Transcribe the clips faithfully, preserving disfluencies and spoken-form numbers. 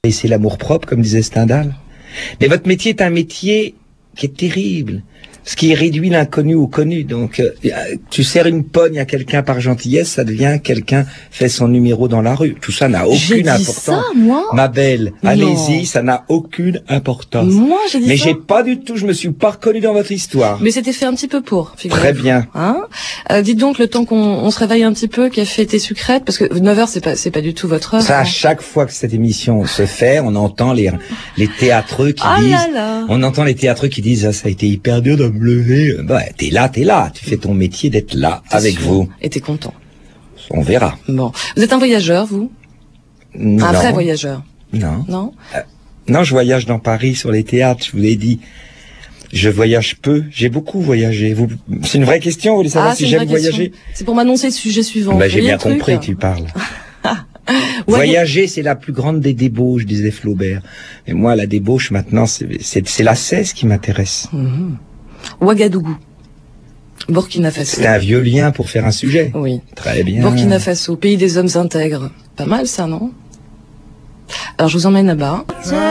et c'est l'amour-propre, comme disait Stendhal. Mais votre métier est un métier qui est terrible, ce qui réduit l'inconnu au connu. Donc, euh, tu serres une pogne à quelqu'un par gentillesse, ça devient quelqu'un fait son numéro dans la rue. Tout ça n'a aucune j'ai dit importance. Ça, moi Ma belle, non. Allez-y, ça n'a aucune importance. Moi, j'ai dit Mais ça. j'ai pas du tout, je me suis pas reconnu dans votre histoire. Mais c'était fait un petit peu pour. Très bien. Hein euh, dites donc, le temps qu'on on se réveille un petit peu, café, thé, sucrète, parce que neuf heures, c'est pas, c'est pas du tout votre heure. Ça, hein. à chaque fois que cette émission se fait, on entend les, les théâtreux qui ah disent, là là. on entend les théâtreux qui disent, ah, ça a été hyper dur de me lever. Bah, t'es là, t'es là. Tu fais ton métier d'être là, avec sûr. vous. Et t'es content. On verra. Bon. Vous êtes un voyageur, vous? Non. Un vrai voyageur? Non. Non? Euh, non, je voyage dans Paris, sur les théâtres, je vous l'ai dit. Je voyage peu. J'ai beaucoup voyagé. Vous, c'est une vraie question, vous voulez savoir ah, si j'aime voyager? C'est pour m'annoncer le sujet suivant. Bah, j'ai bien truc compris que tu parles. ouais, Voyager, c'est la plus grande des débauches, disait Flaubert. Et moi, la débauche, maintenant, c'est, c'est, c'est la cesse qui m'intéresse. Mmh. Ouagadougou. Burkina Faso. C'est un vieux lien pour faire un sujet. Oui. Très bien. Burkina Faso, pays des hommes intègres. Pas mal ça, non? Alors je vous emmène là-bas.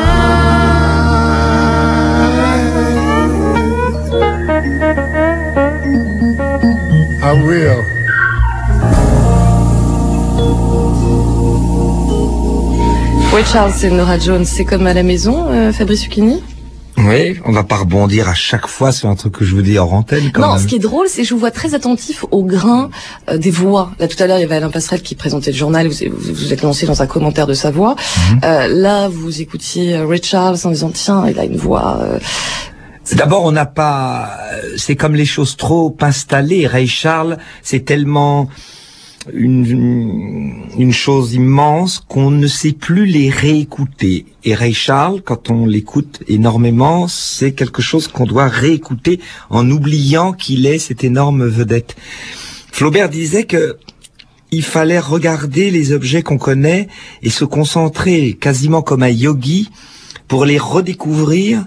I will. Oui, Charles, c'est Nora Jones. C'est comme à la maison, euh, Fabrice Lucchini? Oui, on va pas rebondir à chaque fois sur un truc que je vous dis hors antenne. Quand non, même. Ce qui est drôle, c'est que je vous vois très attentif au grain euh, des voix. Là, tout à l'heure, il y avait Alain Passerelle qui présentait le journal, vous vous, vous êtes lancé dans un commentaire de sa voix. Mm-hmm. Euh, là, vous écoutiez euh, Ray Charles en disant, tiens, il a une voix... Euh... D'abord, on n'a pas... C'est comme les choses trop installées. Ray Charles, c'est tellement... Une, une chose immense qu'on ne sait plus les réécouter. Et Ray Charles, quand on l'écoute énormément, c'est quelque chose qu'on doit réécouter en oubliant qu'il est cette énorme vedette. Flaubert disait que il fallait regarder les objets qu'on connaît et se concentrer quasiment comme un yogi pour les redécouvrir,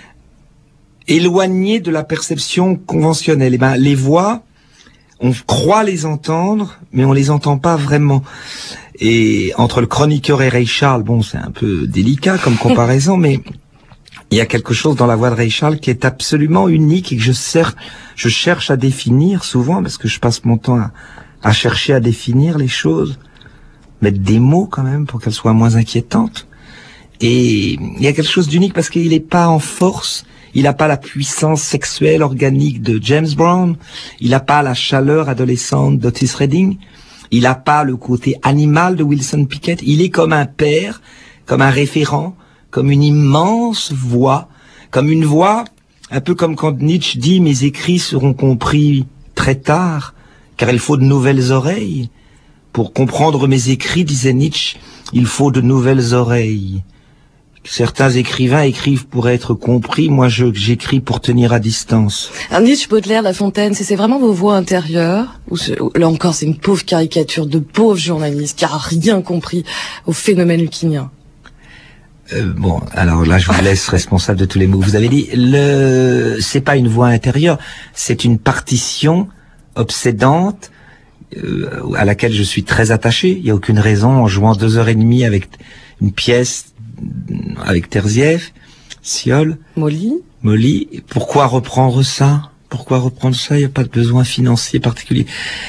éloignés de la perception conventionnelle. Et ben, les voix, on croit les entendre, mais on les entend pas vraiment. Et entre le chroniqueur et Ray Charles, bon, c'est un peu délicat comme comparaison, mais il y a quelque chose dans la voix de Ray Charles qui est absolument unique et que je, cer- je cherche à définir souvent, parce que je passe mon temps à, à chercher à définir les choses, mettre des mots quand même pour qu'elles soient moins inquiétantes. Et il y a quelque chose d'unique parce qu'il n'est pas en force. Il n'a pas la puissance sexuelle organique de James Brown. Il n'a pas la chaleur adolescente d'Otis Redding. Il n'a pas le côté animal de Wilson Pickett. Il est comme un père, comme un référent, comme une immense voix, comme une voix, un peu comme quand Nietzsche dit « Mes écrits seront compris très tard, car il faut de nouvelles oreilles. Pour comprendre mes écrits, disait Nietzsche, il faut de nouvelles oreilles. » Certains écrivains écrivent pour être compris, moi je, j'écris pour tenir à distance. Alors Nietzsche, Baudelaire, La Fontaine, c'est, c'est vraiment vos voix intérieures ou c'est, là encore c'est une pauvre caricature de pauvre journaliste qui a rien compris au phénomène luchinien. Euh, bon, alors là je vous laisse responsable de tous les mots que vous avez dit. Le, c'est pas une voix intérieure, c'est une partition obsédante euh, à laquelle je suis très attaché. Il y a aucune raison en jouant deux heures et demie avec une pièce avec Terzieff, Sciol, Molly. Molly. Pourquoi reprendre ça? Pourquoi reprendre ça? Il n'y a pas de besoin financier particulier.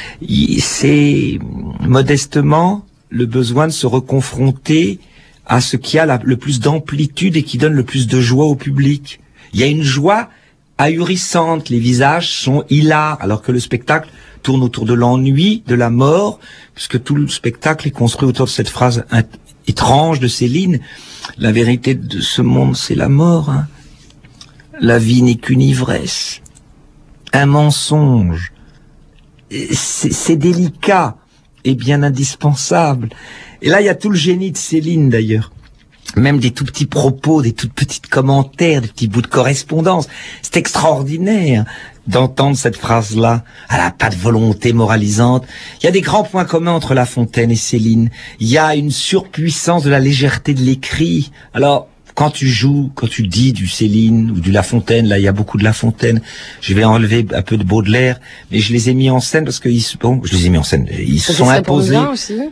C'est modestement le besoin de se reconfronter à ce qui a la, le plus d'amplitude et qui donne le plus de joie au public. Il y a une joie ahurissante, les visages sont hilars, alors que le spectacle tourne autour de l'ennui, de la mort, puisque tout le spectacle est construit autour de cette phrase étrange de Céline. La vérité de ce monde, c'est la mort. Hein. La vie n'est qu'une ivresse, un mensonge. C'est, c'est délicat et bien indispensable. Et là, il y a tout le génie de Céline, d'ailleurs. Même des tout petits propos, des toutes petites commentaires, des petits bouts de correspondance. C'est extraordinaire d'entendre cette phrase-là. Elle n'a pas de volonté moralisante. Il y a des grands points communs entre La Fontaine et Céline. Il y a une surpuissance de la légèreté de l'écrit. Alors, quand tu joues, quand tu dis du Céline ou du La Fontaine, là, il y a beaucoup de La Fontaine. Je vais enlever un peu de Baudelaire, mais je les ai mis en scène parce que ils, bon, je les ai mis en scène. Ils se sont imposés. Aussi.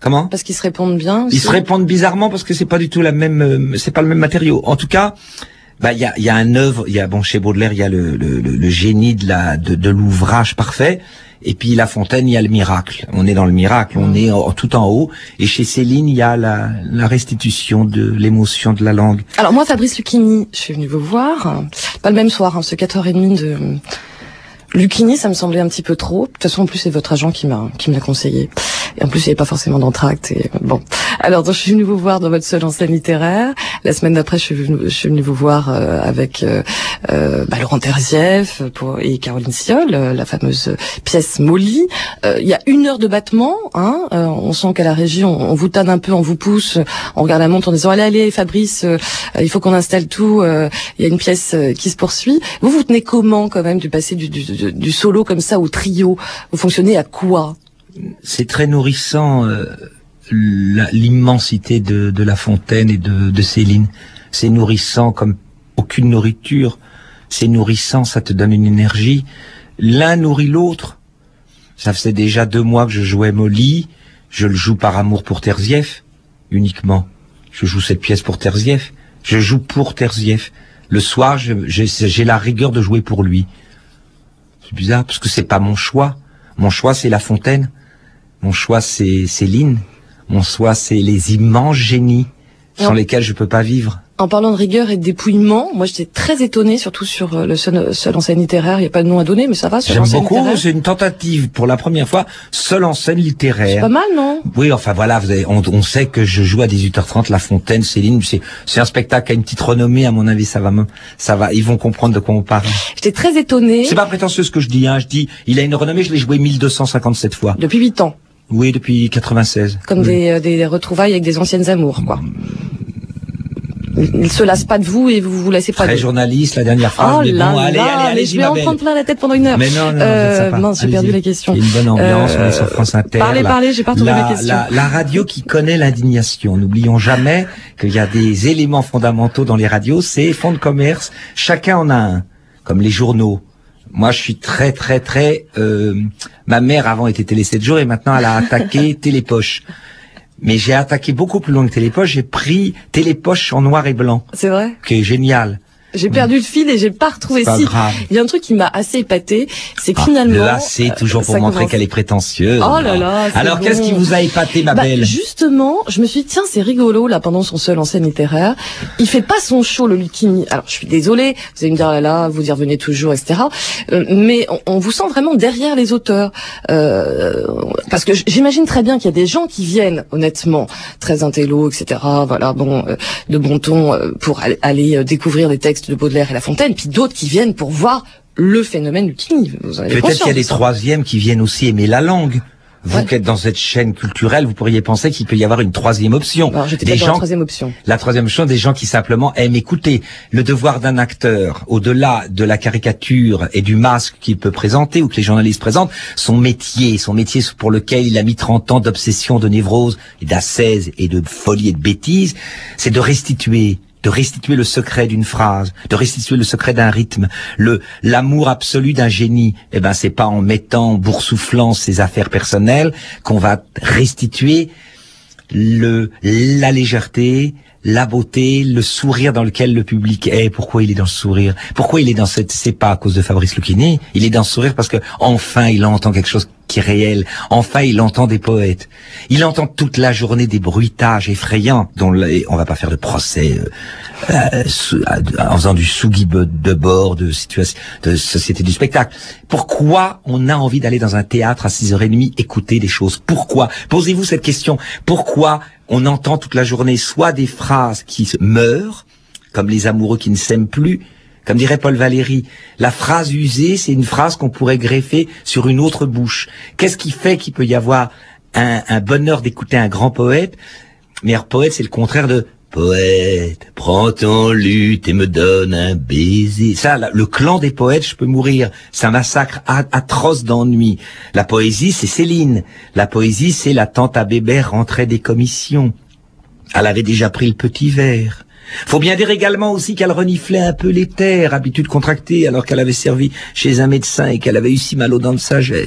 Comment? Parce qu'ils se répondent bien aussi. Ils se répondent bizarrement parce que c'est pas du tout la même, euh, c'est pas le même matériau. En tout cas, bah il y a, il y a un œuvre, il y a bon chez Baudelaire il y a le, le, le, le génie de la de, de l'ouvrage parfait. Et puis La Fontaine, il y a le miracle. On est dans le miracle, on est en, tout en haut. Et chez Céline, il y a la, la restitution de l'émotion de la langue. Alors moi, Fabrice Lucchini, je suis venue vous voir, pas le même soir, hein, ce quatre heures trente de Lucchini, ça me semblait un petit peu trop. De toute façon, en plus, c'est votre agent qui m'a qui me l'a conseillé. Et en plus, il n'y avait pas forcément d'entracte. Et bon, alors donc, je suis venue vous voir dans votre seule en scène littéraire. La semaine d'après, je suis venue, je suis venue vous voir euh, avec euh, euh, bah, Laurent Terzieff pour, et Caroline Siol, euh, la fameuse pièce Molly. Euh, Il y a une heure de battement. Hein, euh, on sent qu'à la régie, on, on vous tanne un peu, on vous pousse, on regarde la montre en disant allez, allez, Fabrice, euh, il faut qu'on installe tout. Euh, il y a une pièce euh, qui se poursuit. Vous vous tenez comment quand même du passer du, du, du, du solo comme ça au trio? Vous fonctionnez à quoi? C'est très nourrissant, euh, l'immensité de, de La Fontaine et de, de Céline. C'est nourrissant comme aucune nourriture. C'est nourrissant, ça te donne une énergie. L'un nourrit l'autre. Ça faisait déjà deux mois que je jouais Molly. Je le joue par amour pour Terzieff, uniquement. Je joue cette pièce pour Terzieff. Je joue pour Terzieff. Le soir, j'ai la rigueur de jouer pour lui. C'est bizarre, parce que c'est pas mon choix. Mon choix, c'est La Fontaine. Mon choix, c'est Céline. Mon choix, c'est les immenses génies sans lesquels je peux pas vivre. En parlant de rigueur et de dépouillement, moi j'étais très étonnée, surtout sur le seul, seul en scène littéraire. Il n'y a pas de nom à donner, mais ça va. J'aime beaucoup. C'est une tentative pour la première fois, seul en scène littéraire. C'est pas mal, non? Oui, enfin voilà, vous avez, on, on sait que je joue à dix-huit heures trente La Fontaine, Céline. C'est, c'est un spectacle à une petite renommée, à mon avis. Ça va, ça va. Ils vont comprendre de quoi on parle. J'étais très étonnée. C'est pas prétentieux ce que je dis. Hein. Je dis, il a une renommée. Je l'ai joué mille deux cent cinquante-sept fois. Depuis huit ans. Oui, depuis quatre-vingt-seize. Comme oui. des, des retrouvailles avec des anciennes amours, quoi. Il se lasse pas de vous et vous vous laissez pas Très de... journaliste, la dernière phrase, oh mais là bon, allez, là, allez, allez, mais je vais en prendre plein la tête pendant une heure. Mais non, non, euh, non, mince, j'ai perdu la question. Il y a une bonne ambiance, euh, on est sur France Inter. Parlez, la, parlez, j'ai pas retrouvé la, ma question. La, la radio qui connaît l'indignation. N'oublions jamais qu'il y a des éléments fondamentaux dans les radios, c'est fonds de commerce, chacun en a un, comme les journaux. Moi, je suis très, très, très... Euh, ma mère, avant, était Télé sept jours et maintenant, elle a attaqué Télépoche. Mais j'ai attaqué beaucoup plus loin que Télépoche. J'ai pris Télépoche en noir et blanc. C'est vrai? Qui est génial. J'ai perdu le fil et j'ai pas retrouvé. Pas si. grave. Il y a un truc qui m'a assez épaté, c'est que ah, finalement. Là, c'est toujours pour montrer commence... qu'elle est prétentieuse. Oh là là. Alors, bon. qu'est-ce qui vous a épaté, ma bah, belle? Justement, je me suis dit, tiens, c'est rigolo, là, pendant son seul en scène littéraire. Il fait pas son show, le Lucchini. Alors, je suis désolée. Vous allez me dire, là, là, vous y revenez toujours, et cetera. Euh, mais on, on vous sent vraiment derrière les auteurs. Euh, parce que j'imagine très bien qu'il y a des gens qui viennent, honnêtement, très intello, et cetera. Voilà, bon, euh, de bon ton, euh, pour aller, aller découvrir les textes de Baudelaire et La Fontaine. Puis d'autres qui viennent pour voir le phénomène Lucchini. Peut-être qu'il y a des troisièmes qui viennent aussi aimer la langue. Vous ouais. qui êtes dans cette chaîne culturelle, vous pourriez penser qu'il peut y avoir une troisième option. Alors, j'étais des gens, gens, la troisième option. La troisième chose, des gens qui simplement aiment écouter. Le devoir d'un acteur, au-delà de la caricature et du masque qu'il peut présenter ou que les journalistes présentent, son métier, son métier pour lequel il a mis trente ans d'obsession, de névrose, et d'ascèse et de folie et de bêtise, c'est de restituer de restituer le secret d'une phrase, de restituer le secret d'un rythme, le l'amour absolu d'un génie. Eh ben, c'est pas en mettant, en boursouflant ses affaires personnelles qu'on va restituer le la légèreté, la beauté, le sourire dans lequel le public est. Pourquoi il est dans le sourire? Pourquoi il est dans cette... C'est pas à cause de Fabrice Lucchini. Il est dans ce sourire parce que enfin il entend quelque chose qui est réel. Enfin il entend des poètes. Il entend toute la journée des bruitages effrayants dont on va pas faire de procès euh, euh, en faisant du sous-guide de bord de situation de société du spectacle. Pourquoi on a envie d'aller dans un théâtre à six heures trente écouter des choses? Pourquoi? Posez-vous cette question. Pourquoi on entend toute la journée soit des phrases qui meurent, comme les amoureux qui ne s'aiment plus, comme dirait Paul Valéry, la phrase usée, c'est une phrase qu'on pourrait greffer sur une autre bouche. Qu'est-ce qui fait qu'il peut y avoir un, un bonheur d'écouter un grand poète? Mais un poète, c'est le contraire de poète, prends ton luth et me donne un baiser. Ça, là, le clan des poètes, je peux mourir. C'est un massacre atroce d'ennui. La poésie, c'est Céline. La poésie, c'est la tante à Bébert rentrée des commissions. Elle avait déjà pris le petit verre. Faut bien dire également aussi qu'elle reniflait un peu les terres, habitude contractée, alors qu'elle avait servi chez un médecin et qu'elle avait eu si mal aux dents de sagesse.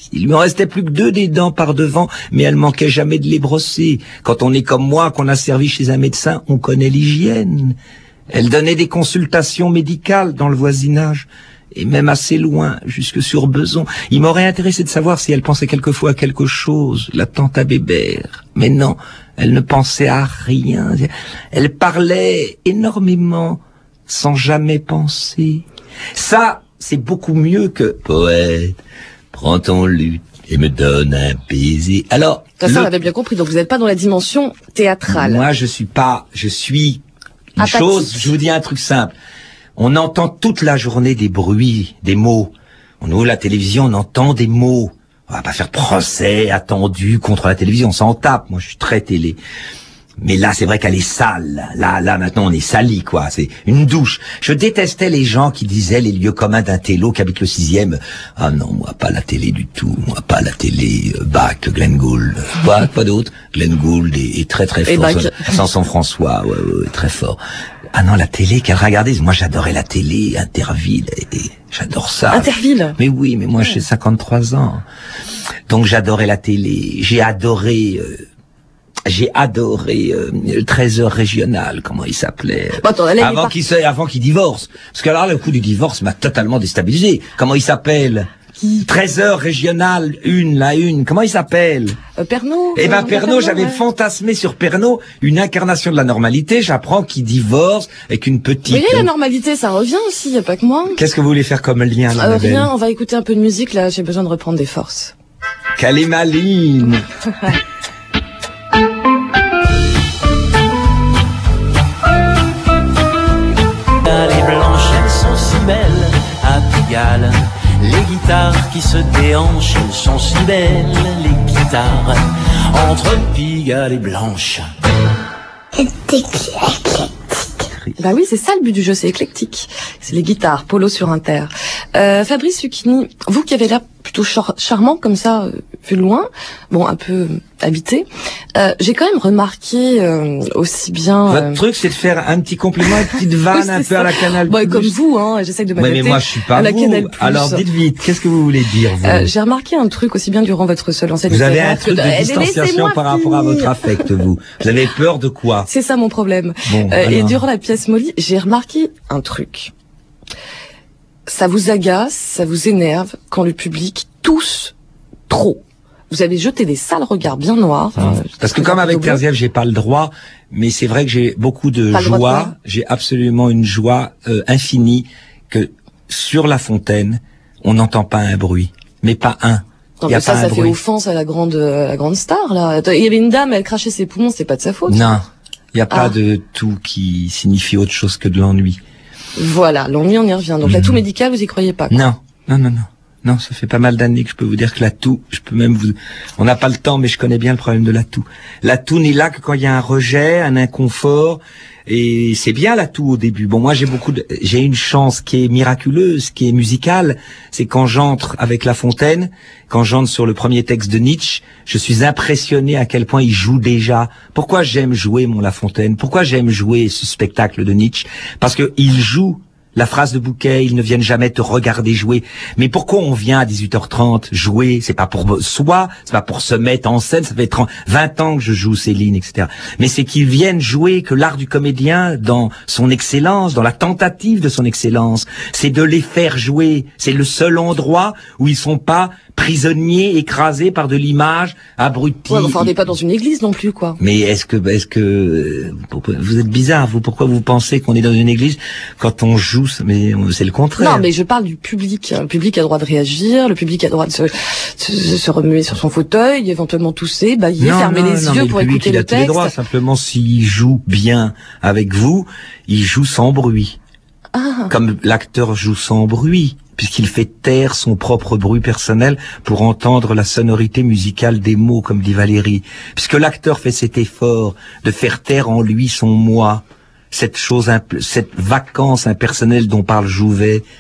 Il lui en restait plus que deux des dents par devant, mais elle manquait jamais de les brosser. Quand on est comme moi, qu'on a servi chez un médecin, on connaît l'hygiène. Elle donnait des consultations médicales dans le voisinage, et même assez loin, jusque sur Beson. Il m'aurait intéressé de savoir si elle pensait quelquefois à quelque chose, la tante Abébert. Mais non, elle ne pensait à rien. Elle parlait énormément, sans jamais penser. Ça, c'est beaucoup mieux que « Poète, prends ton luth et me donne un baiser ». Alors, ça, le... on avait bien compris. Donc vous n'êtes pas dans la dimension théâtrale. Moi, je suis pas, je suis une Apathique. chose, je vous dis un truc simple. On entend toute la journée des bruits, des mots. On ouvre la télévision, on entend des mots. On va pas faire procès attendu contre la télévision, on s'en tape. Moi, je suis très télé. Mais là, c'est vrai qu'elle est sale. Là, là, maintenant, on est sali, quoi. C'est une douche. Je détestais les gens qui disaient les lieux communs d'un télo qui habite le sixième. Ah non, moi, pas la télé du tout. Moi, pas la télé. Euh, Bach, Glenn Gould. Quoi, pas d'autre. Glenn Gould est, est très, très fort. Samson François, ouais, ouais, très fort. Ah non, la télé, qu'elle regardait. Moi, j'adorais la télé, Interville. Et, et j'adore ça. Interville. Mais oui, mais moi, ouais. J'ai cinquante-trois ans. Donc, j'adorais la télé. J'ai adoré... Euh, J'ai adoré euh, le treize heures régional, comment il s'appelait, bon, attends, là, avant qu'il se, avant qu'il divorce. Parce que alors le coup du divorce m'a totalement déstabilisé. Comment il s'appelle? treize heures régional, une, la une. Comment il s'appelle? euh, Pernod. Eh ben Pernod, j'avais ouais. fantasmé sur Pernod, une incarnation de la normalité. J'apprends qu'il divorce avec une petite. Vous voyez, la normalité, ça revient aussi, y a pas que moi. Qu'est-ce que vous voulez faire comme lien, là, euh, Rien, on va écouter un peu de musique, là, j'ai besoin de reprendre des forces. Qu'elle est maligne. Belles à Pigalle, les guitares qui se déhanchent, elles sont si belles, les guitares entre Pigalle et Blanche. Bah oui, c'est ça le but du jeu, c'est éclectique. C'est les guitares, Polo sur Inter. Euh, Fabrice Lucchini, vous qui avez l'air plutôt char charmant comme ça, euh, vu de loin, bon, un peu euh, habité, euh, j'ai quand même remarqué euh, aussi bien... Votre euh... truc, c'est de faire un petit compliment, une petite vanne oui, un peu ça. À la Canal+. Bon, comme vous, hein, j'essaie de m'adapter ouais, mais moi, je suis pas à la vous. Canal+. Alors, dites vite, qu'est-ce que vous voulez dire, vous euh, J'ai remarqué un truc aussi bien durant votre seule enseigne. Vous avez un truc de, de distanciation par rapport à votre affect, vous. Vous avez peur de quoi? C'est ça mon problème. Bon, euh, et durant la pièce Molly, j'ai remarqué un truc. Ça vous agace, ça vous énerve quand le public tousse trop. Vous avez jeté des sales regards bien noirs. Mmh. Euh, Parce que comme avec Terzieff, j'ai pas le droit, mais c'est vrai que j'ai beaucoup de pas joie. J'ai absolument une joie euh, infinie que sur La Fontaine, on n'entend pas un bruit, mais pas un. Non, y a mais ça, pas ça un fait bruit. offense à la grande, à la grande star là. Il y avait une dame, elle crachait ses poumons, c'est pas de sa faute. Non, il y a pas ah. de tout qui signifie autre chose que de l'ennui. Voilà, l'ennui, on y revient. Donc mmh. la toux médicale, vous y croyez pas, quoi. Non, non, non, non. Non, ça fait pas mal d'années que je peux vous dire que la toux, je peux même vous... On n'a pas le temps, mais je connais bien le problème de la toux. La toux n'est là que quand il y a un rejet, un inconfort, et c'est bien la toux au début. Bon, moi j'ai beaucoup de... J'ai une chance qui est miraculeuse, qui est musicale, c'est quand j'entre avec La Fontaine, quand j'entre sur le premier texte de Nietzsche, je suis impressionné à quel point il joue déjà. Pourquoi j'aime jouer mon La Fontaine? Pourquoi j'aime jouer ce spectacle de Nietzsche? Parce que il joue la phrase de Bouquet, ils ne viennent jamais te regarder jouer. Mais pourquoi on vient à dix-huit heures trente jouer? C'est pas pour soi, c'est pas pour se mettre en scène. Ça fait trente, vingt ans que je joue Céline, et cetera. Mais c'est qu'ils viennent jouer, que l'art du comédien, dans son excellence, dans la tentative de son excellence, c'est de les faire jouer. C'est le seul endroit où ils sont pas prisonniers, écrasés par de l'image, abrutis. Ouais, enfin, on n'est pas dans une église non plus, quoi. Mais est-ce que, est-ce que, vous êtes bizarre, vous, pourquoi vous pensez qu'on est dans une église quand on joue? Mais c'est le contraire. Non, mais je parle du public. Le public a le droit de réagir, le public a le droit de se, se, se remuer sur son fauteuil, éventuellement tousser, bailler, non, fermer non, les non, yeux pour le écouter le texte. Il a tous les droits, simplement s'il joue bien avec vous, il joue sans bruit. Ah. Comme l'acteur joue sans bruit, puisqu'il fait taire son propre bruit personnel pour entendre la sonorité musicale des mots, comme dit Valérie. Puisque l'acteur fait cet effort de faire taire en lui son moi, cette chose, cette vacance impersonnelle dont parle Jouvet,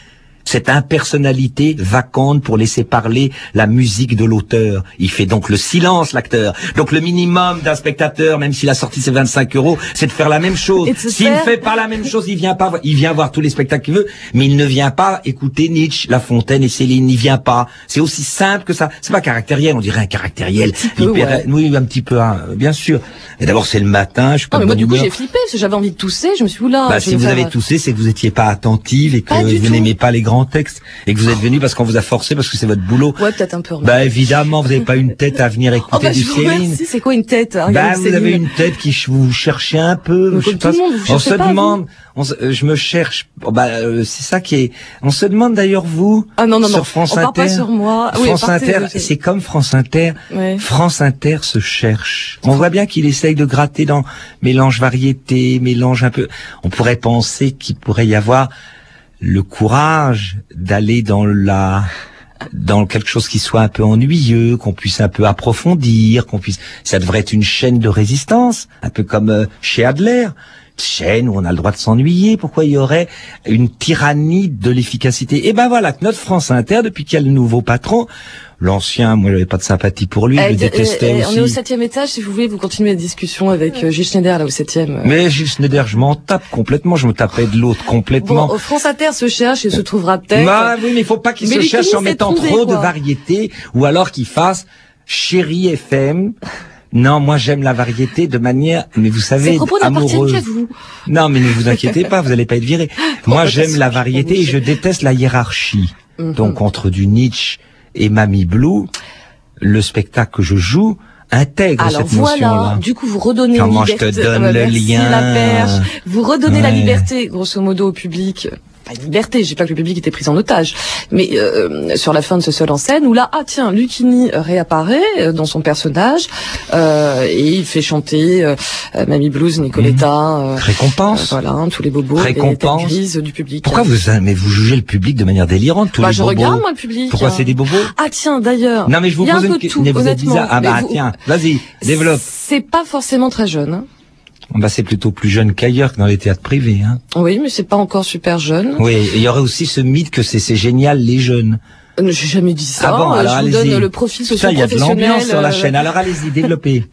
Cette impersonnalité vacante pour laisser parler la musique de l'auteur. Il fait donc le silence, l'acteur. Donc le minimum d'un spectateur, même s'il a sorti ses vingt-cinq euros, c'est de faire la même chose. S'il ne fait pas la même chose, il vient pas, il vient voir tous les spectacles qu'il veut, mais il ne vient pas écouter Nietzsche, La Fontaine et Céline. Il vient pas. C'est aussi simple que ça. C'est pas caractériel, on dirait un caractériel. Un peu, hyper, ouais. Oui, un petit peu, hein, bien sûr. Et d'abord c'est le matin, je suis pas Non, mais moi, du coup, humeur. j'ai flippé, parce que j'avais envie de tousser, je me suis dit, oula. Bah, je si vais vous faire... avez toussé, c'est que vous étiez pas attentive et que Pas du vous tout. n'aimez pas les grands textes et que vous êtes venu parce qu'on vous a forcé parce que c'est votre boulot. Ouais, peut-être un peu. Bah, évidemment, vous n'avez pas une tête à venir écouter Oh, bah, du je vous Céline. remercie, c'est quoi une tête? hein, Bah, regardez vous avez Céline. une tête qui ch- vous cherchez un peu. Mais je sais comme tout le monde, vous on cherchez se pas, demande, on se- euh, je me cherche. Oh, bah, euh, c'est ça qui est. On se demande d'ailleurs vous. Ah non, non, sur non, France on part Inter. pas sur moi. Oui, France partez, Inter, je- c'est comme France Inter. Ouais. France Inter se cherche. On voit bien qu'il essaye de gratter dans mélange variété, mélange un peu. On pourrait penser qu'il pourrait y avoir le courage d'aller dans la dans quelque chose qui soit un peu ennuyeux, qu'on puisse un peu approfondir, qu'on puisse. Ça devrait être une chaîne de résistance, un peu comme euh, chez Adler. Chaîne où on a le droit de s'ennuyer. Pourquoi il y aurait une tyrannie de l'efficacité? Et ben voilà que notre France Inter, depuis qu'il y a le nouveau patron, l'ancien, moi j'avais pas de sympathie pour lui, je Eh, le détestais eh, eh, aussi. On est au septième étage, si vous voulez, vous continuez la discussion avec euh, Gilles Schneider, là, au septième. Mais Gilles Schneider, je m'en tape complètement, je me tapais de l'autre complètement. Bon, France Inter se cherche et se trouvera peut-être. Bah oui, mais il faut pas qu'il Mais se les cherche en communistes mettant est trompé, trop de quoi. variété, ou alors qu'il fasse Chérie F M. Non, moi j'aime la variété de manière, mais vous Ces savez, propos n'appartiennent amoureuse. qu'à vous. Non, mais ne vous inquiétez pas, vous allez pas être viré. Moi bah, j'aime attention, la je variété suis et je déteste la hiérarchie. Mhm. Donc entre du Nietzsche et Mamie Blue, le spectacle que je joue intègre Alors cette voilà, notion-là. du coup vous redonnez Comment une je liberté. te donne Ah bah, le merci, lien. la perche. Vous redonnez la Ouais. liberté, grosso modo, au public. Pas une liberté, je sais pas que le public était pris en otage, mais euh, sur la fin de ce seul en scène, où là, ah tiens, Lucchini réapparaît euh, dans son personnage, euh, et il fait chanter euh, euh, Mamie Blues, Nicoletta, euh, Récompense. euh, voilà, hein, tous les bobos, et les têtes Récompense. grises du public. Pourquoi vous, mais vous jugez le public de manière délirante, tous Bah, les je bobos? regarde, moi, le public. Pourquoi hein. c'est des bobos? Ah tiens, d'ailleurs. Non, mais je vous il y a pose un peu une de question. tout, Mais vous êtes honnêtement. bizarre. Ah Mais bah vous- tiens, vas-y, développe. C'est pas forcément très jeune. Hein. Bah c'est plutôt plus jeune qu'ailleurs que dans les théâtres privés. Hein. Oui, mais c'est pas encore super jeune. Oui, il y aurait aussi ce mythe que c'est c'est génial les jeunes. Euh, J'ai jamais dit ça. Ah bon, Euh, alors je vous allez-y. donne le profil Ça, il y a de socio-professionnel. l'ambiance sur la euh, chaîne. Alors allez-y, développez.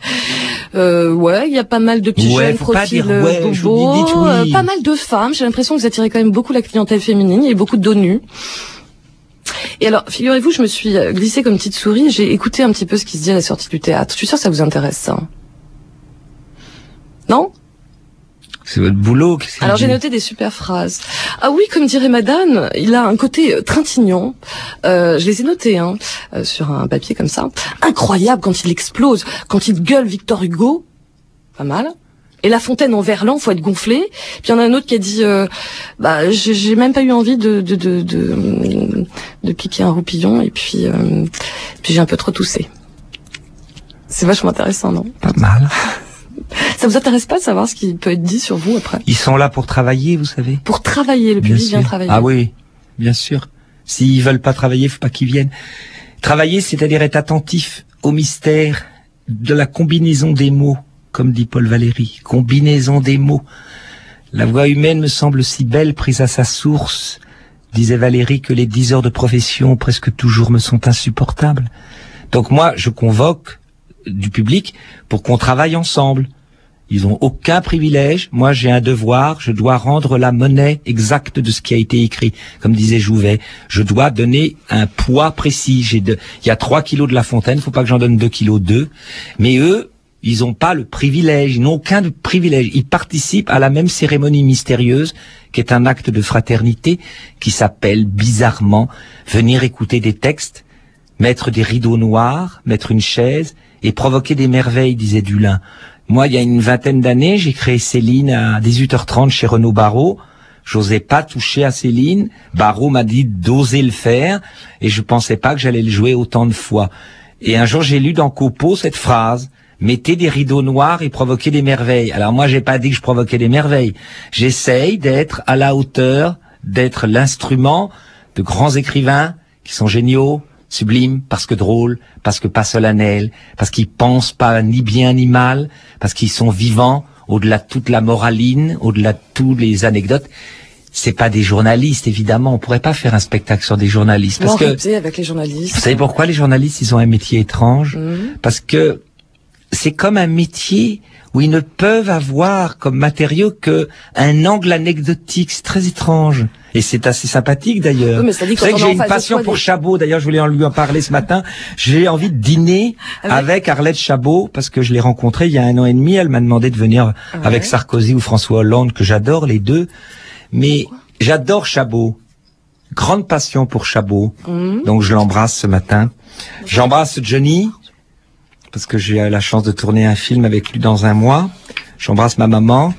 Euh, ouais, il y a pas mal de petits Ouais, jeunes faut pas profils dire ouais, euh, je vous dis, bobos, dites oui. euh, pas mal de femmes. J'ai l'impression que vous attirez quand même beaucoup la clientèle féminine. Il y a beaucoup de dos nus. Et alors, figurez-vous, je me suis euh, glissée comme petite souris. J'ai écouté un petit peu ce qui se dit à la sortie du théâtre. Je suis sûre que ça vous intéresse, ça. Non? C'est votre boulot. qu'est-ce qu'il Alors j'ai dit noté des super phrases. Ah oui, comme dirait Madame, il a un côté euh, trintignant. Euh, je les ai notées hein, euh, sur un papier comme ça. Incroyable quand il explose, quand il gueule Victor Hugo. Pas mal. Et La Fontaine en Verlan, faut être gonflé. Puis il y en a un autre qui a dit, euh, bah j'ai j'ai même pas eu envie de de de de, de piquer un roupillon et puis euh, puis j'ai un peu trop toussé. C'est vachement intéressant, non? Pas mal. Ça vous intéresse pas de savoir ce qui peut être dit sur vous après? Ils sont là pour travailler, vous savez. Pour travailler, le Bien public vient sûr. travailler. Ah oui, bien sûr. S'ils veulent pas travailler, faut pas qu'ils viennent. Travailler, c'est-à-dire être attentif au mystère de la combinaison des mots, comme dit Paul Valéry. Combinaison des mots. La voix humaine me semble si belle prise à sa source, disait Valéry, que les dix heures de profession presque toujours me sont insupportables. Donc moi, je convoque du public pour qu'on travaille ensemble. Ils ont aucun privilège. Moi, j'ai un devoir. Je dois rendre la monnaie exacte de ce qui a été écrit. Comme disait Jouvet, je dois donner un poids précis. J'ai de, il y a trois kilos de La Fontaine. Faut pas que j'en donne deux kilos deux. Mais eux, ils n'ont pas le privilège. Ils n'ont aucun privilège. Ils participent à la même cérémonie mystérieuse qui est un acte de fraternité qui s'appelle bizarrement venir écouter des textes, mettre des rideaux noirs, mettre une chaise et provoquer des merveilles, disait Dulin. Moi, il y a une vingtaine d'années, j'ai créé Céline à dix-huit heures trente chez Renaud Barrault. J'osais pas toucher à Céline. Barrault m'a dit d'oser le faire et je pensais pas que j'allais le jouer autant de fois. Et un jour, j'ai lu dans Copeau cette phrase. Mettez des rideaux noirs et provoquez des merveilles. Alors moi, j'ai pas dit que je provoquais des merveilles. J'essaye d'être à la hauteur, d'être l'instrument de grands écrivains qui sont géniaux, sublimes, parce que drôles, parce que pas solennels, parce qu'ils pensent pas ni bien ni mal, parce qu'ils sont vivants, au-delà de toute la moraline, au-delà de toutes les anecdotes. c'est pas des journalistes, évidemment. On pourrait pas faire un spectacle sur des journalistes. Parce que, avec les journalistes. Vous savez pourquoi les journalistes, ils ont un métier étrange? Mmh. Parce que c'est comme un métier où ils ne peuvent avoir comme matériau que un angle anecdotique. C'est très étrange. Et c'est assez sympathique d'ailleurs. Oui, mais ça dit vous savez que j'ai une passion pour des... Chabot. D'ailleurs, je voulais en lui en parler ce matin. J'ai envie de dîner avec... avec Arlette Chabot parce que je l'ai rencontrée il y a un an et demi. Elle m'a demandé de venir ouais. avec Sarkozy ou François Hollande, que j'adore les deux. Mais j'adore Chabot. Grande passion pour Chabot. Mmh. Donc je l'embrasse ce matin. J'embrasse Johnny. Parce que j'ai la chance de tourner un film avec lui dans un mois. J'embrasse ma maman.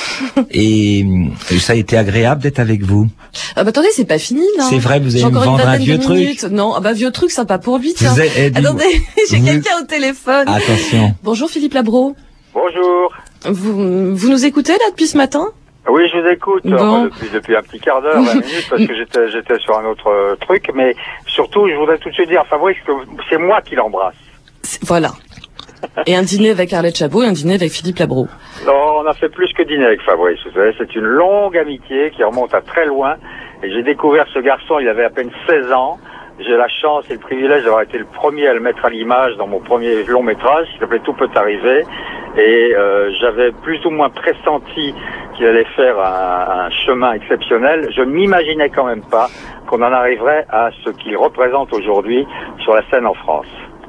et, et ça a été agréable d'être avec vous. Ah bah attendez, c'est pas fini là. C'est vrai, vous allez me vendre un vieux truc. Non, ah bah vieux truc, sympa pour lui, tiens. Vous êtes, attendez, j'ai vous... quelqu'un au téléphone. Attention. Bonjour Philippe Labro. Bonjour. Vous, vous nous écoutez là depuis ce matin? Oui, je vous écoute bon. enfin, depuis, depuis un petit quart d'heure, vingt minutes, parce que j'étais j'étais sur un autre euh, truc, mais surtout, je voudrais tout de suite dire, enfin, oui, c'est moi qui l'embrasse. Voilà. Et un dîner avec Arlette Chabot et un dîner avec Philippe Labro. Non, on a fait plus que dîner avec Fabrice, vous savez, c'est une longue amitié qui remonte à très loin, et j'ai découvert ce garçon, il avait à peine seize ans, j'ai la chance et le privilège d'avoir été le premier à le mettre à l'image dans mon premier long métrage, qui s'appelait Tout peut arriver, et euh, j'avais plus ou moins pressenti qu'il allait faire un, un chemin exceptionnel. Je ne m'imaginais quand même pas qu'on en arriverait à ce qu'il représente aujourd'hui sur la scène en France.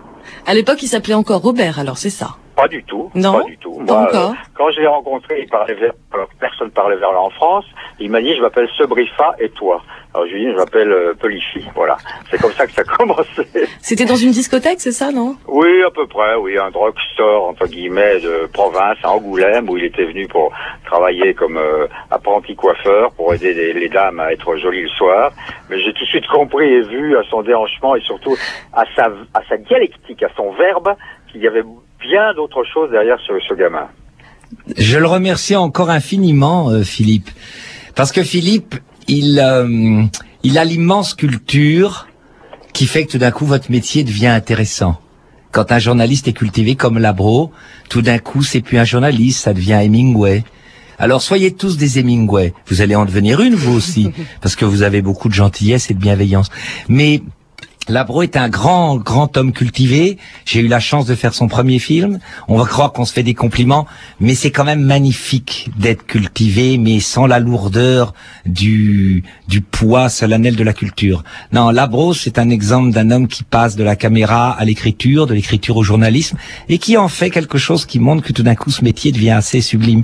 À l'époque, il s'appelait encore Robert, alors c'est ça? Pas du tout. Non. Pas du tout. Moi, euh, quand je l'ai rencontré, il parlait vers, euh, personne parlait vers là en France. Il m'a dit, je m'appelle Sebrifa et toi. Alors je lui ai dit, je m'appelle euh, Pelichy. Voilà. C'est comme ça que ça a commencé. C'était dans une discothèque, c'est ça, non? Oui, à peu près. Oui, un drugstore entre guillemets de province à Angoulême où il était venu pour travailler comme euh, apprenti coiffeur pour aider les, les dames à être jolies le soir. Mais j'ai tout de suite compris et vu à son déhanchement et surtout à sa à sa dialectique, à son verbe, qu'il y avait bien d'autres choses derrière ce, ce gamin. Je le remercie encore infiniment, euh, Philippe, parce que Philippe, il, euh, il a l'immense culture qui fait que tout d'un coup votre métier devient intéressant. Quand un journaliste est cultivé comme Labro, tout d'un coup c'est plus un journaliste, ça devient Hemingway. Alors soyez tous des Hemingway. Vous allez en devenir une vous aussi, parce que vous avez beaucoup de gentillesse et de bienveillance. Mais Labro est un grand, grand homme cultivé. J'ai eu la chance de faire son premier film. On va croire qu'on se fait des compliments, mais c'est quand même magnifique d'être cultivé, mais sans la lourdeur du, du poids solennel de la culture. Non, Labro, c'est un exemple d'un homme qui passe de la caméra à l'écriture, de l'écriture au journalisme, et qui en fait quelque chose qui montre que tout d'un coup ce métier devient assez sublime.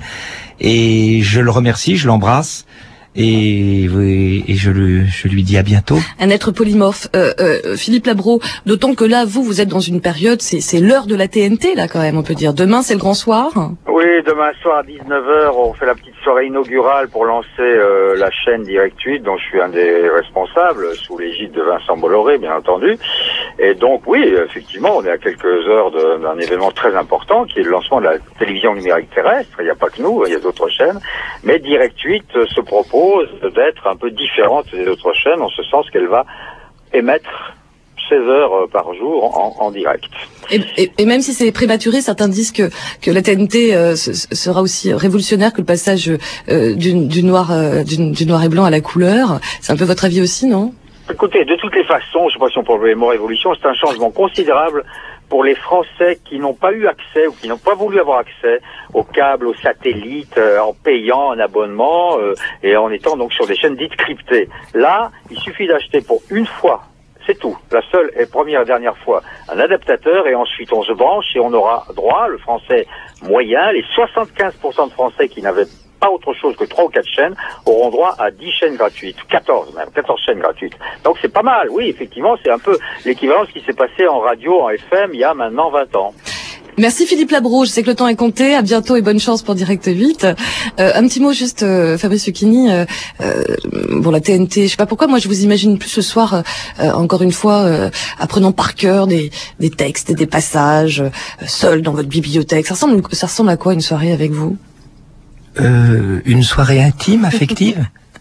Et je le remercie, je l'embrasse. Et, et je, le, je lui dis à bientôt. Un être polymorphe, euh, euh, Philippe Labro, d'autant que là, vous, vous êtes dans une période, c'est, c'est l'heure de la T N T, là, quand même, on peut dire. Demain, c'est le grand soir. Oui, demain soir à dix-neuf heures, on fait la petite soirée inaugurale pour lancer euh, la chaîne Direct huit, dont je suis un des responsables, sous l'égide de Vincent Bolloré, bien entendu. Et donc, oui, effectivement, on est à quelques heures de, d'un événement très important, qui est le lancement de la télévision numérique terrestre. Il n'y a pas que nous, il y a d'autres chaînes. Mais Direct huit euh, se propose d'être un peu différente des autres chaînes, en ce sens qu'elle va émettre seize heures par jour en, en direct. Et, et, et même si c'est prématuré, certains disent que, que la T N T euh, sera aussi révolutionnaire que le passage euh, du, du, noir, euh, du, du noir et blanc à la couleur. C'est un peu votre avis aussi, non? Écoutez, de toutes les façons, je ne sais pas si on peut parler de mot révolution, c'est un changement considérable pour les Français qui n'ont pas eu accès ou qui n'ont pas voulu avoir accès aux câbles, aux satellites, euh, en payant un abonnement euh, et en étant donc sur des chaînes dites cryptées. Là, il suffit d'acheter pour une fois, c'est tout, la seule et première et dernière fois, un adaptateur et ensuite on se branche et on aura droit, le français moyen, les soixante-quinze pour cent de Français qui n'avaient pas autre chose que trois ou quatre chaînes, auront droit à dix chaînes gratuites, quatorze même, quatorze chaînes gratuites. Donc c'est pas mal, oui, effectivement, c'est un peu l'équivalent de ce qui s'est passé en radio, en F M, il y a maintenant vingt ans. Merci Philippe Labro, je sais que le temps est compté, à bientôt et bonne chance pour Direct huit. Euh, un petit mot juste, euh, Fabrice Lucchini, euh, euh, bon la T N T, je sais pas pourquoi, moi je vous imagine plus ce soir, euh, encore une fois, euh, apprenant par cœur des, des textes et des passages, euh, seul dans votre bibliothèque. Ça ressemble, ça ressemble à quoi une soirée avec vous? Euh, une soirée intime, affective.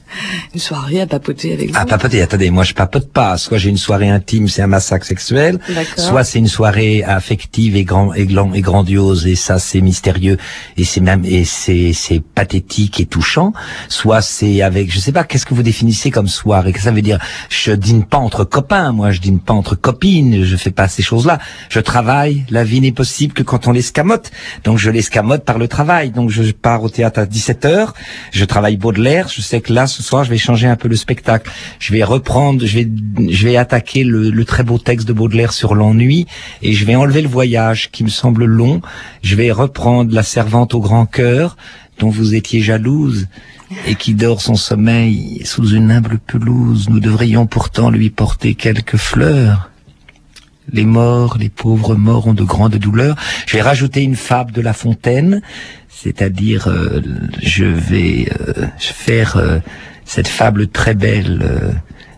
Une soirée à papoter avec vous. À papoter, attendez, moi je papote pas. Soit j'ai une soirée intime, c'est un massacre sexuel. D'accord. Soit c'est une soirée affective et grand, et, grand, et grandiose, et ça c'est mystérieux, et c'est même, et c'est, c'est pathétique et touchant. Soit c'est avec, je sais pas, qu'est-ce que vous définissez comme soirée? Qu'est-ce que ça veut dire? Je dîne pas entre copains, moi, je dîne pas entre copines, je fais pas ces choses-là. Je travaille, la vie n'est possible que quand on l'escamote. Donc je l'escamote par le travail. Donc je pars au théâtre à dix-sept heures, je travaille Baudelaire, je sais que là, ce soir, je vais changer un peu le spectacle. Je vais reprendre, je vais, je vais attaquer le, le très beau texte de Baudelaire sur l'ennui, et je vais enlever le voyage qui me semble long. Je vais reprendre La servante au grand cœur, dont vous étiez jalouse, et qui dort son sommeil sous une humble pelouse. Nous devrions pourtant lui porter quelques fleurs. Les morts, les pauvres morts ont de grandes douleurs. Je vais rajouter une fable de La Fontaine, c'est-à-dire, euh, je vais euh, faire euh, cette fable très belle. Euh,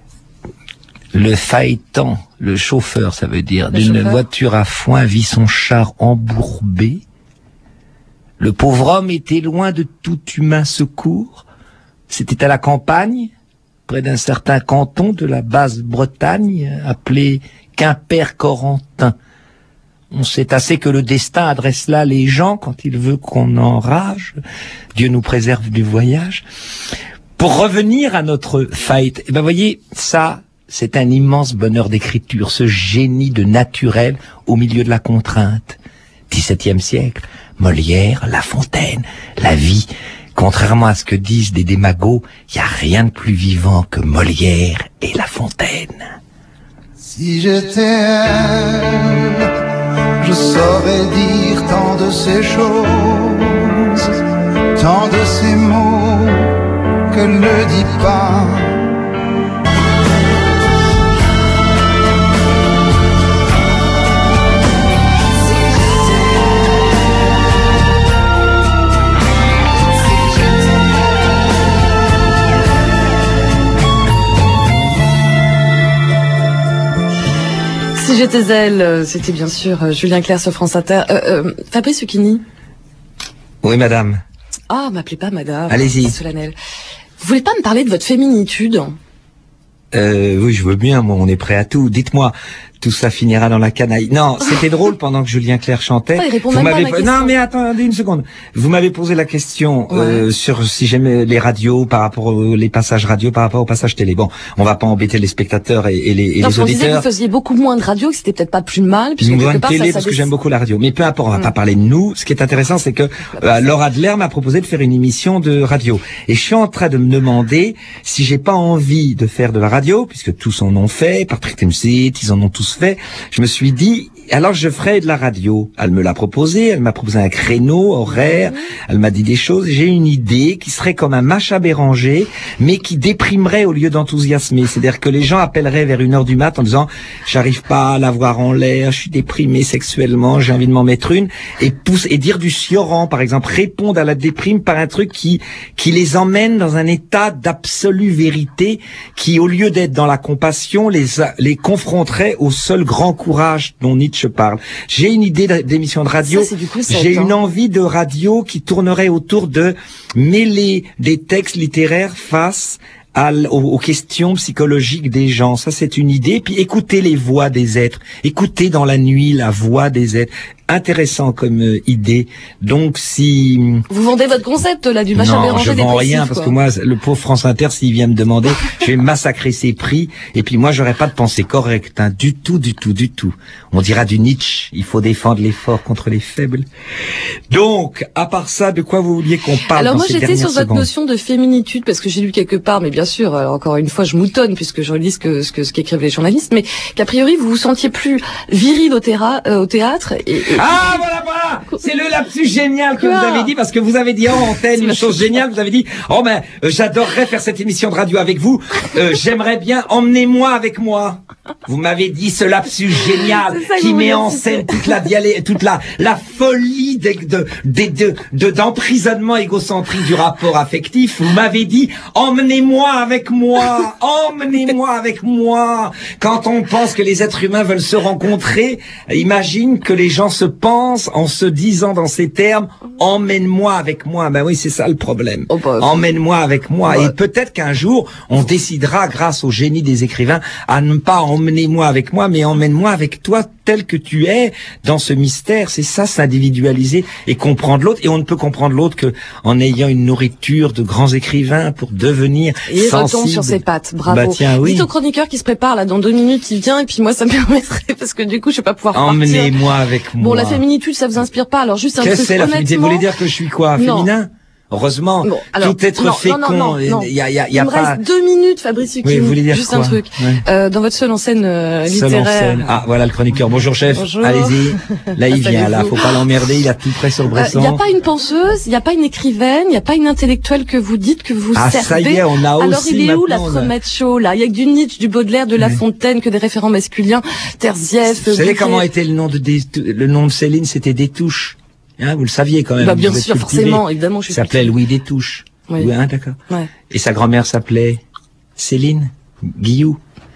le phaéton, le chauffeur, ça veut dire, d'une voiture à foin vit son char embourbé. Le pauvre homme était loin de tout humain secours. C'était à la campagne, près d'un certain canton de la Basse-Bretagne, appelé Quimper-Corentin. On sait assez que le destin adresse là les gens quand il veut qu'on enrage. Dieu nous préserve du voyage. Pour revenir à notre fight, eh ben voyez, ça, c'est un immense bonheur d'écriture, ce génie de naturel au milieu de la contrainte. dix-septième siècle, Molière, La Fontaine, la vie. Contrairement à ce que disent des démagos, il n'y a rien de plus vivant que Molière et La Fontaine. Si j'étais elle, je saurais dire tant de ces choses, tant de ces mots qu'elle ne dit pas. Si j'étais elle, c'était bien sûr Julien Clerc sur France Inter. Euh, euh, Fabrice Lucchini. Oui, madame. Ah, m'appelez pas madame. Allez-y. Solennel. Vous voulez pas me parler de votre féminitude? Euh, oui, je veux bien, moi, on est prêt à tout. Dites-moi, tout ça finira dans la canaille. Non, c'était drôle pendant que Julien Clerc chantait. Ah, il répond vous même m'avez pas à ma non, question. mais attendez une seconde. Vous m'avez posé la question Ouais. euh, sur si j'aimais les radios par rapport aux les passages radio par rapport aux passages télé. Bon, on va pas embêter les spectateurs et, et les, et Non, les on disait que auditeurs. vous faisiez beaucoup moins de radio, que c'était peut-être pas plus mal, puisque Une quelque bonne part, télé ça, parce ça que j'aime beaucoup la radio. Mais peu importe, on va Mm. pas parler de nous. Ce qui est intéressant, c'est que euh, Laura Adler m'a proposé de faire une émission de radio. Et je suis en train de me demander si j'ai pas envie de faire de la radio, puisque tous en ont fait, Patrick Timsit, ils en ont tous fait. Je me suis dit, alors je ferai de la radio. Elle me l'a proposé, elle m'a proposé un créneau horaire, elle m'a dit des choses. J'ai une idée qui serait comme un Macha Béranger, mais qui déprimerait au lieu d'enthousiasmer. C'est-à-dire que les gens appelleraient vers une heure du mat en disant « J'arrive pas à l'avoir en l'air, je suis déprimé sexuellement, j'ai envie de m'en mettre une. » Et pousse et dire du sioran, par exemple, répondre à la déprime par un truc qui qui les emmène dans un état d'absolue vérité, qui au lieu d'être dans la compassion, les a- les confronterait au seul grand courage dont Nietzsche parle. J'ai une idée d- d'émission de radio. Ça, c'est du concept, J'ai hein. une envie de radio qui tournerait autour de mêler des textes littéraires face à l- aux, aux questions psychologiques des gens. Ça, c'est une idée. Puis écoutez les voix des êtres. Écoutez dans la nuit la voix des êtres. Intéressant comme euh, idée. Donc, si... Vous vendez votre concept, là, du machin Non, Béranger je vends dépressif, rien parce quoi. que moi, le pauvre France Inter, s'il vient me demander, je vais massacrer ses prix. Et puis moi, j'aurais pas de pensée correcte, hein, du tout, du tout, du tout. On dira du Nietzsche. Il faut défendre les forts contre les faibles. Donc, à part ça, de quoi vous vouliez qu'on parle Alors dans moi ces j'étais dernières sur votre secondes notion de féminitude parce que j'ai lu quelque part, mais bien sûr, alors, encore une fois je moutonne puisque je relis ce que ce que ce qu'écrivent les journalistes, mais qu'a priori vous vous sentiez plus viril au, terra- euh, au théâtre. Et, et- Ah, voilà, voilà! C'est le lapsus génial que Quoi vous avez dit, parce que vous avez dit en antenne une chose géniale, vous avez dit, oh ben, euh, j'adorerais faire cette émission de radio avec vous, euh, j'aimerais bien, emmenez-moi avec moi. Vous m'avez dit ce lapsus génial C'est ça que qui vous met voulez en citer. scène toute la dialé- toute la la folie de de de de- de- d'emprisonnement égocentrique du rapport affectif. Vous m'avez dit emmenez-moi avec moi, emmenez-moi avec moi. Quand on pense que les êtres humains veulent se rencontrer, imagine que les gens se pensent en se disant dans ces termes emmène-moi avec moi. Ben oui, c'est ça le problème. Oh bah, Emmène-moi avec moi. Ouais. Et peut-être qu'un jour, on décidera, grâce au génie des écrivains, à ne pas emmener-moi avec moi, mais emmène-moi avec toi tel que tu es dans ce mystère. C'est ça, s'individualiser et comprendre l'autre. Et on ne peut comprendre l'autre que en ayant une nourriture de grands écrivains pour devenir Et il retombe sensible. sur ses pattes, bravo. Bah tiens, oui. Dites au chroniqueur qui se prépare là dans deux minutes, il vient et puis moi ça me permettrait parce que du coup je vais pas pouvoir partir. Emmenez-moi avec moi. Bon, la féminitude ça vous inspire pas, alors juste un Qu'est-ce truc que c'est la féminité? Vous honnêtement. voulez dire que je suis quoi? Non. Féminin? Heureusement, Bon, alors, tout être non, fécond, non, non, non, non. il y a, il y a, il y Il a me pas... reste deux minutes, Fabrice Hucking. Oui, vous voulez dire juste quoi? un truc. Ouais. Euh, dans votre seule en scène euh, Seul en littéraire. scène. Ah, voilà le chroniqueur. Bonjour chef. Bonjour. Allez-y. Là, il vient, là. Installez-vous. Faut pas l'emmerder. Il a tout près sur Il Bresson. n'y a pas une penseuse, il n'y a pas une écrivaine, il n'y a pas une intellectuelle que vous dites, que vous Ah, servez. ça y est, on a Alors aussi il est où la maintenant, on a- Fromette Show là? Il y a que du Nietzsche, du Baudelaire, de La Ouais. Fontaine, que des référents masculins. Terzieff. Vous savez Bouquet. comment était le nom de des, le nom de Céline? C'était Destouches. Hein, vous le saviez quand même. Bah bien vous êtes sûr, cultivé. forcément, évidemment, je Il suis. s'appelait Louis Destouches. Oui. Oui, hein, d'accord. Ouais. Et sa grand-mère s'appelait Céline Guillou.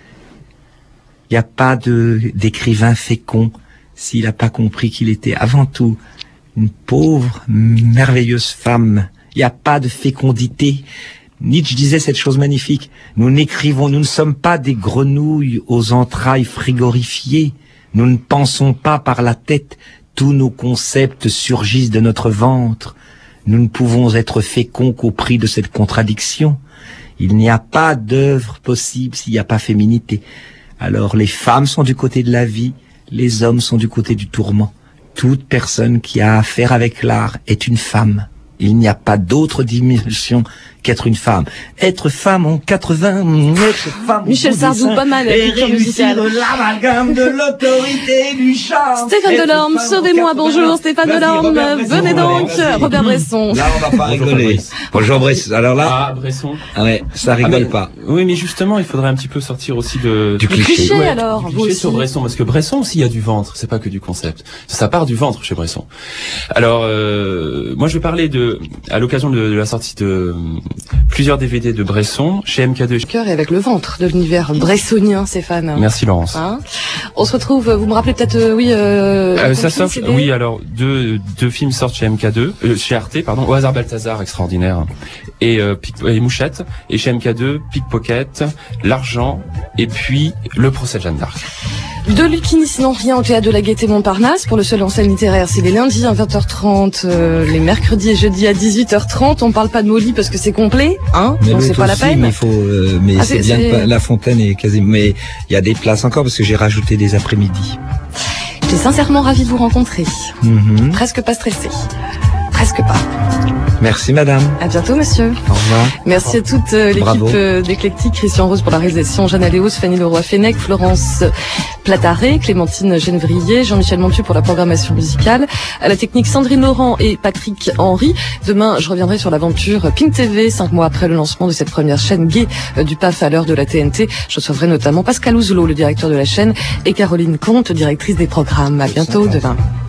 Il n'y a pas de d'écrivain fécond s'il n'a pas compris qu'il était avant tout une pauvre, merveilleuse femme. Il n'y a pas de fécondité. Nietzsche disait cette chose magnifique. Nous n'écrivons, nous ne sommes pas des grenouilles aux entrailles frigorifiées. Nous ne pensons pas par la tête. Tous nos concepts surgissent de notre ventre. Nous ne pouvons être féconds qu'au prix de cette contradiction. Il n'y a pas d'œuvre possible s'il n'y a pas féminité. Alors les femmes sont du côté de la vie, les hommes sont du côté du tourment. Toute personne qui a affaire avec l'art est une femme. Il n'y a pas d'autre dimension qu'être une femme. Être femme en quatre-vingts, être femme au Michel bout des Sardou, seins, pas mal, et culture réussir musicale. l'amalgame de l'autorité du charme. Stéphane Être Delorme, femme en sauvez-moi, quatre-vingts. bonjour Stéphane Vas-y, Delorme, Robert Bresson, venez donc, allez, vas-y. Robert Bresson. Là, on va pas Bonjour, rigoler. Fabrice. Bonjour Bresson. Alors là, Ah, Bresson. ah ouais, ça rigole Ah, mais- pas. Oui, mais justement, il faudrait un petit peu sortir aussi de Du Le cliché. cliché Ouais, alors, du vous cliché aussi. sur Bresson, parce que Bresson aussi il y a du ventre, c'est pas que du concept. Ça part du ventre chez Bresson. Alors, euh, moi je vais parler de, à l'occasion de, de la sortie de euh, plusieurs D V D de Bresson chez M K deux. Cœur et avec le ventre de l'univers bressonien, Stéphane. Merci Laurence. Hein on se retrouve, vous me rappelez peut-être, euh, oui, euh, Euh, un ça film, sort, C D? oui, alors deux deux films sortent chez M K deux, euh, chez Arte, pardon, Au hasard Balthazar, extraordinaire, et, euh, Pick- et Mouchette, et chez M K deux, Pickpocket, L'argent, et puis Le procès de Jeanne d'Arc. De Lucchini, sinon rien, au théâtre de la Gaîté Montparnasse, pour le seul en scène littéraire. C'est les lundis à vingt heures trente, euh, les mercredis et jeudis à dix-huit heures trente. On parle pas de Molly parce que c'est complet, hein, donc c'est pas la peine. Mais il faut, euh, mais Ah, c'est c'est- bien. c'est- pas- La Fontaine est quasiment. Mais il y a des places encore parce que j'ai rajouté des après-midi. J'étais sincèrement ravie de vous rencontrer. Mhm. Presque pas stressée. Presque pas. Merci madame. À bientôt, monsieur. Au revoir. Merci à toute euh, Bravo. l'équipe euh, d'Éclectique, Christian Rose pour la réalisation, Jeanne Aléos, Fanny Leroy-Fenech, Florence Plataré, Clémentine Genevrier, Jean-Michel Montu pour la programmation musicale, à la technique Sandrine Laurent et Patrick Henry. Demain, je reviendrai sur l'aventure Pink T V, cinq mois après le lancement de cette première chaîne gay euh, du P A F à l'heure de la T N T. Je recevrai notamment Pascal Ouzelot, le directeur de la chaîne, et Caroline Comte, directrice des programmes. À bientôt demain.